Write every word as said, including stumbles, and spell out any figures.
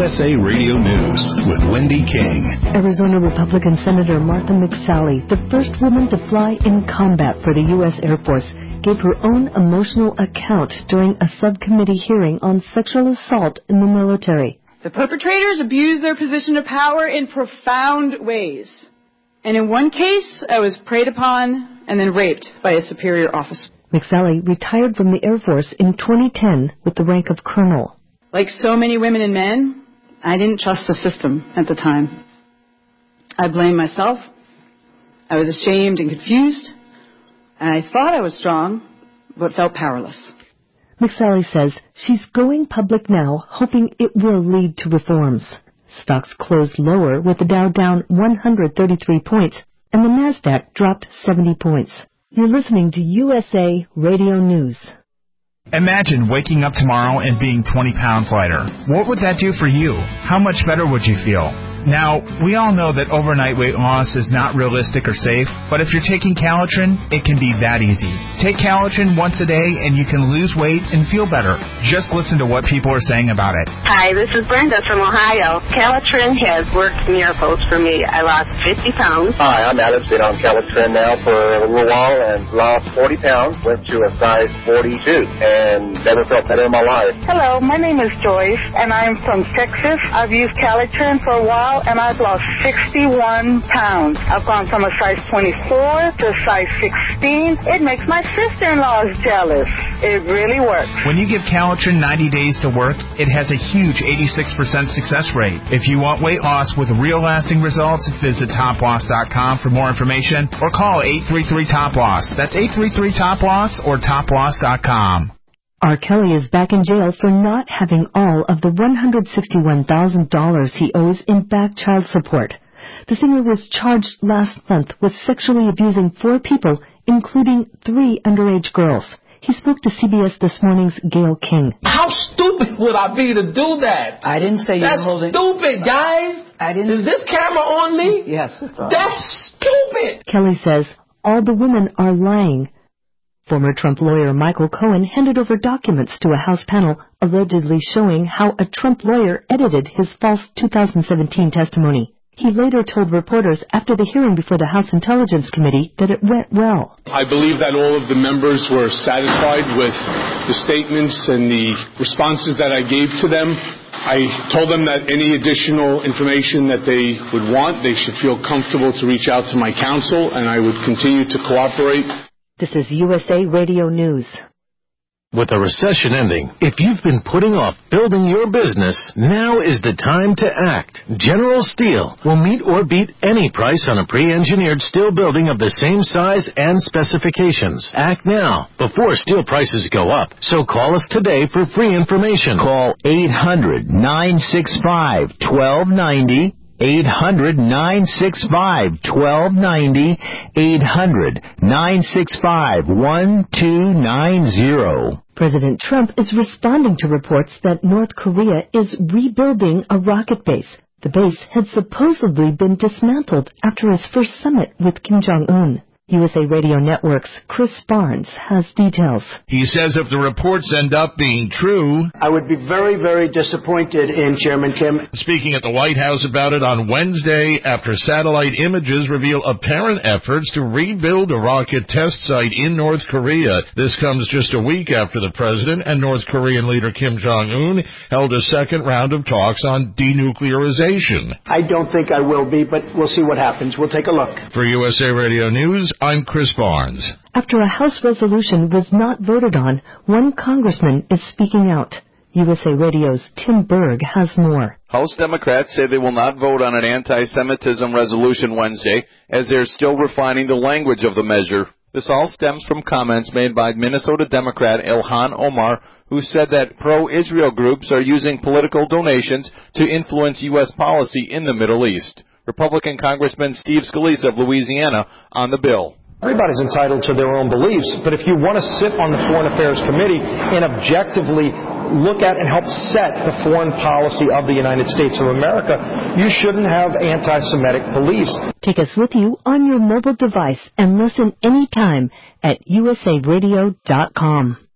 S A Radio News with Wendy King. Arizona Republican Senator Martha McSally, the first woman to fly in combat for the U S Air Force, gave her own emotional account during a subcommittee hearing on sexual assault in the military. The perpetrators abused their position of power in profound ways. And in one case, I was preyed upon and then raped by a superior officer. McSally retired from the Air Force in twenty ten with the rank of colonel. Like so many women and men, I didn't trust the system at the time. I blamed myself. I was ashamed and confused. And I thought I was strong, but felt powerless. McSally says she's going public now, hoping it will lead to reforms. Stocks closed lower with the Dow down one hundred thirty-three points and the Nasdaq dropped seventy points. You're listening to U S A Radio News. Imagine waking up tomorrow and being twenty pounds lighter. What would that do for you? How much better would you feel? Now, we all know that overnight weight loss is not realistic or safe, but if you're taking Calitrin, it can be that easy. Take Calitrin once a day and you can lose weight and feel better. Just listen to what people are saying about it. Hi, this is Brenda from Ohio. Calitrin has worked miracles for me. I lost fifty pounds. Hi, I'm Adam. Been on Calitrin now for a little while and lost forty pounds. Went to a size forty-two and never felt better in my life. Hello, my name is Joyce and I'm from Texas. I've used Calitrin for a while and I've lost sixty-one pounds. I've gone from a size twenty-four to a size sixteen. It makes my sister-in-law jealous. It really works. When you give Calitrin ninety days to work, it has a huge eighty-six percent success rate. If you want weight loss with real lasting results, visit top loss dot com for more information or call eight three three top loss. That's eight three three top loss or top loss dot com. R. Kelly is back in jail for not having all of the one hundred sixty-one thousand dollars he owes in back child support. The singer was charged last month with sexually abusing four people, including three underage girls. He spoke to C B S This Morning's Gayle King. How stupid would I be to do that? I didn't say you were That's holding... stupid, guys. I didn't... Is this camera on me? Yes. It's on. That's stupid. Kelly says all the women are lying. Former Trump lawyer Michael Cohen handed over documents to a House panel allegedly showing how a Trump lawyer edited his false two thousand seventeen testimony. He later told reporters after the hearing before the House Intelligence Committee that it went well. I believe that all of the members were satisfied with the statements and the responses that I gave to them. I told them that any additional information that they would want, they should feel comfortable to reach out to my counsel, and I would continue to cooperate. This is U S A Radio News. With a recession ending, if you've been putting off building your business, now is the time to act. General Steel will meet or beat any price on a pre-engineered steel building of the same size and specifications. Act now, before steel prices go up. So call us today for free information. Call eight hundred, nine six five, one two nine zero. eight hundred, nine six five, one two nine zero. eight hundred, nine six five, one two nine zero. President Trump is responding to reports that North Korea is rebuilding a rocket base. The base had supposedly been dismantled after his first summit with Kim Jong-un. U S A Radio Network's Chris Barnes has details. He says if the reports end up being true... I would be very, very disappointed in Chairman Kim. Speaking at the White House about it on Wednesday after satellite images reveal apparent efforts to rebuild a rocket test site in North Korea. This comes just a week after the president and North Korean leader Kim Jong-un held a second round of talks on denuclearization. I don't think I will be, but we'll see what happens. We'll take a look. For U S A Radio News, I'm Chris Barnes. After a House resolution was not voted on, one congressman is speaking out. U S A Radio's Tim Berg has more. House Democrats say they will not vote on an anti-Semitism resolution Wednesday, as they're still refining the language of the measure. This all stems from comments made by Minnesota Democrat Ilhan Omar, who said that pro-Israel groups are using political donations to influence U S policy in the Middle East. Republican Congressman Steve Scalise of Louisiana on the bill. Everybody's entitled to their own beliefs, but if you want to sit on the Foreign Affairs Committee and objectively look at and help set the foreign policy of the United States of America, you shouldn't have anti-Semitic beliefs. Take us with you on your mobile device and listen anytime at U S A radio dot com.